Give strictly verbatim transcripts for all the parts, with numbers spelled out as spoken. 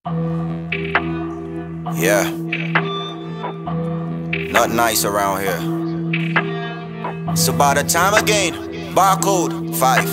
Yeah. Not nice around here. It's about the time again. Barcode five.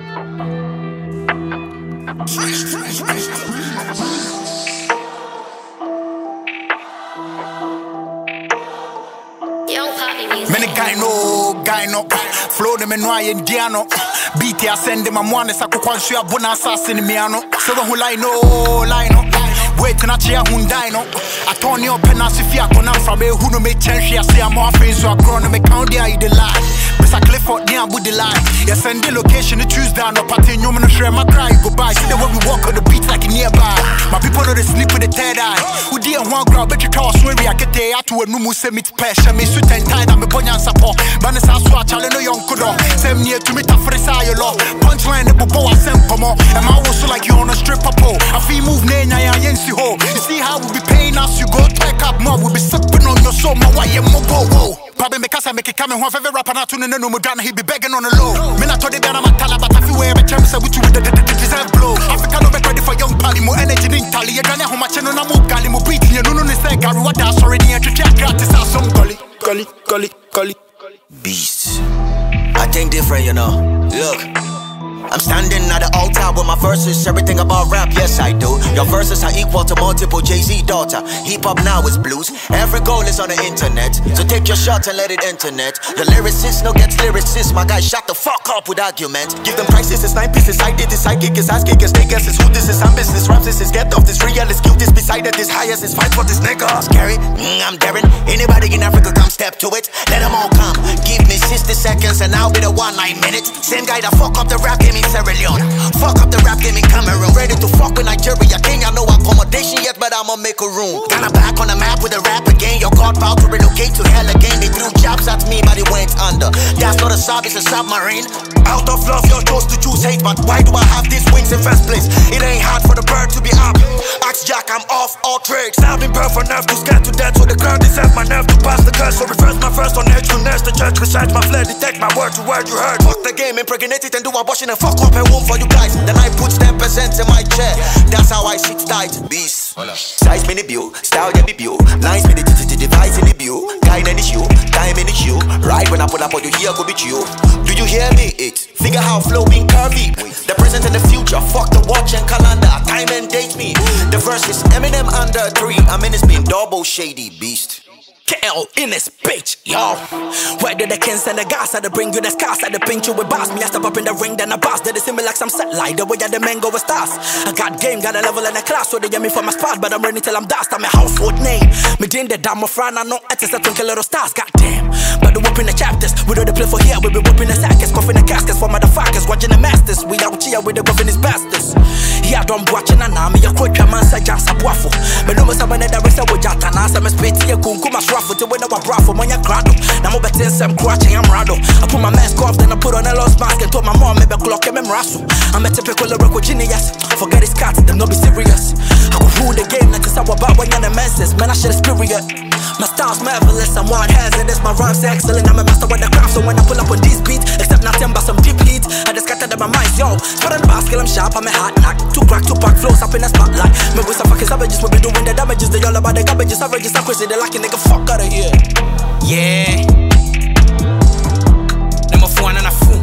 Many guy no, guy no. Flow them in Noy Indiano. B T I send them a one is a Kuanshu Abuna assassin Miano. So who lie no, lie no. Wait till I cheer Hundino. I turn your pen as if you're going from a who no make change. I see I'm off so I grown to make count the eye the lie. But I cliff out near with the lie. Yes, send the location to choose down up at you man share my cry goodbye. See the way we walk on the beat like nearby. My people know they sleep with the third eye. Who dear one grab bet you toss when we are get there to a numu semi special. Me suit and tied I'm a ponyan support. But it's a swatch, I know young kudo. Same near to me to fresh eye law. Punchline the bobo I send come on. And I also like you on a stripper pole. I feel move name I ain't ho. You see how we be paying us, you go take up more. We be sipping on your soul, my why you move whoa. Probably because I make it coming one favorite rapper not to no no down, he be begging on the low. Me not told the band I'm a tala, but I feel where every time I with you with the deserve blow. Africa no better ready for young pally, more energy than Tally. You're gonna how much no no gali, more beat, you know no say Gary, what that's already a trick gratis as some gully, gully, gully, gully. Beast. I think different, you know. Look. I'm standing at the altar with my verses, everything about rap, yes I do. Your verses are equal to multiple Jay-Z daughter. Hip-hop now is blues, every goal is on the internet. So take your shot and let it internet. Your lyricist no gets lyricist, my guy shut the fuck up with argument. Give them prices, it's nine pieces, I did this, I kick is ass kickers, they guess it's who this is, I'm business, raps this is get off this real, is cute, this beside it, this highest, is fight for this nigga. Scary, mm, I'm daring, anybody in Africa come step to it, let them all come. Give me sixty seconds and I'll be the one nine minutes. Same guy that fuck up the rap game in Sierra Leone. Fuck up the rap game in Cameroon. Ready to fuck with Nigeria. Kenya no accommodation yet, but I'ma make a room. Ghana back on the map with the rap again. Your god vow to relocate to hell again. They threw jobs at me, but it went under. That's not a sub, it's a submarine. Out of love, you chose to choose hate, but why do I have these wings in first place? It ain't hard for the bird to be up. Ask Jack, I'm off all tricks. Stabbing bird for nerve to scan to death, so the crowd deserve my nerve to pass the curse. So reverse my first on edge to nest. The church recites my flair, detect my word to word you heard. Fuck the game, impregnate it and do abortion and fuck up a womb for you guys. Then I put ten percent in my chair. That's how I sit tight, beast. Size me the view, style the view. Lines me the device in the view. Kind in the shoe, time in the shoe. Right when I pull up on you here go be you. Do you hear me? It figure how flowing curvy. The present and the future, fuck the watch and calendar. Time and date me. The verse is Eminem under three. I mean it's been double shady, beast. K L in this bitch, yo. Where did the kings and the gas? I had to bring you the scars, I had to pinch you with bars. Me, I step up in the ring, then I boss. Did it see me like some set light, the way that the men go with stars. I got game, got a level and a class, so they get me for my spot, but I'm running till I'm dust. I'm a household name. Me din the damn of friend, I know it's a twinkle little stars, goddamn. But the whooping the chapters, we do the play for here, we be whooping the sackers, coughing the caskets for motherfuckers, watching the masters. We out here with the governance bastards. Yeah, don't watching an army, you quit your man, say just a waffle. But no, I'm a director with Jatana, some spit here, Kunkuma. To win our bra from when you're crowded. Now I'm betting some crutching, I'm rattled. I put my mask off, then I put on a lost mask and told my mom maybe clock him and wrestle. I'm a typical lyrical genius. Forget his cats, them not be serious. I could rule the game, like it's our about when you're the messes. Man, I should have period. My style's marvelous, I'm one hazardous. My rhymes excellent, I'm a master with the craft. So when I pull up on these beats, except nothing but some deep heat, I just scattered in my mind, yo. Spot on the basket, I'm sharp, I'm a hot knock. Two crack, two pack, flows up in the spotlight. Me with some fucking savages, we be doing the damages. They all about the garbages, averages, I'm crazy, they like a nigga, fuck out of here. Yeah. Number four and a fool.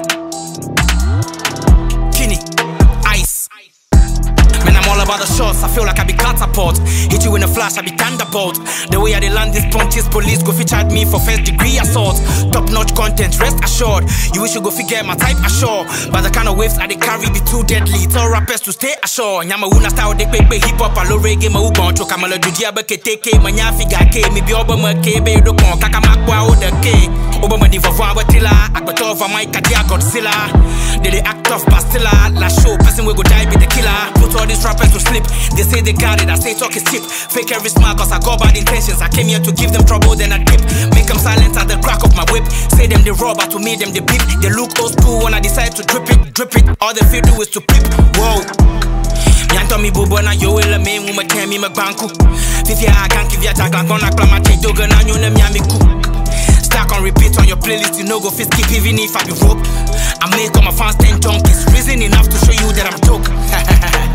Kenny, ice. Man, I'm all about the shots. I feel like I be catapult. Hit you in a flash, I be thunderbolt. The way I dey land this punches, police go feature me for first degree assault. Top notch content, rest assured. You wish you go figure my type assure. But the kind of waves I dey carry be too deadly. Tell rappers to stay ashore. Nyama una style they pepe hip hop, a low reggae, ma ugon choka mala dudia beke teke, manya figa ke, mi bi oba ma ke be do kon kaka makwa o de ke. Oba ma di vava watila, akbato over my kadia Godzilla. They dey act off Bastilla, la show person we go die be the killer. Put all these rappers to sleep. They say they got it, I say talk is cheap. Fake every smile cause I got bad intentions. I came here to give them trouble, then I dip. Make them silent at the crack of my whip. Say them the robber, to me them the beat. They look old school when I decide to drip it, drip it. All they feel do is to pip. Whoa. Yanto mi bubo na yo ele me mu me mi me banku. Fifi I can't give ya tag on gonna climb my take doga na you nem yamiku. Stack on repeat on your playlist, you know go fit skip even if I be rope. I make all my fans ten junkies. Reason enough to show you that I'm joke.